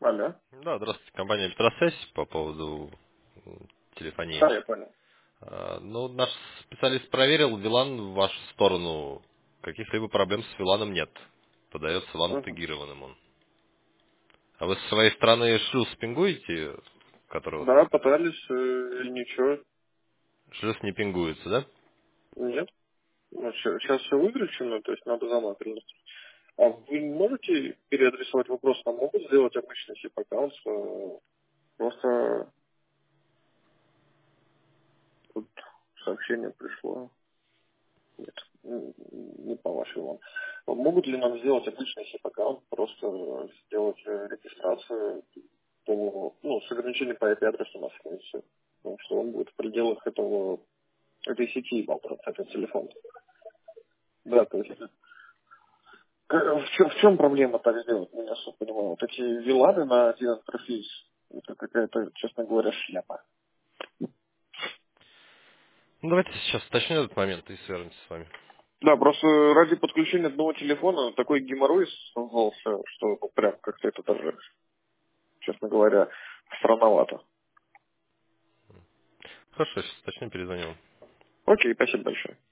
Алло. Да, здравствуйте, компания Петросвязь по поводу телефонии. Да, я понял. Ну, наш специалист проверил, Вилан в вашу сторону, каких-либо проблем с Виланом нет. Подается вам Мгм. тегированным он. А вы со своей стороны шлюз пингуете, который вот Да, пытались, и ничего. шлюз не пингуется, да? Нет. Ну, сейчас все выключено, то есть надо заново перенести. А вы можете переадресовать вопрос, нам могут сделать обычный SIP-аккаунт? Просто тут сообщение пришло. Нет, не по вашей вам. Могут ли нам сделать обычный SIP-аккаунт, просто сделать регистрацию с ограничением по IP-адресу нашего и все. Потому что он будет в пределах этой сети, этот телефон. Да, то есть в чем проблема так сделать, я не особо понимаю. Вот эти виланы на один интерфейс, это какая-то, честно говоря, шляпа. Ну, давайте сейчас уточню этот момент и свяжемся с вами. Да, просто ради подключения одного телефона такой геморрой создался, что прям как-то это даже, честно говоря, странновато. Хорошо, сейчас уточню, перезвоню вам. Окей, спасибо большое.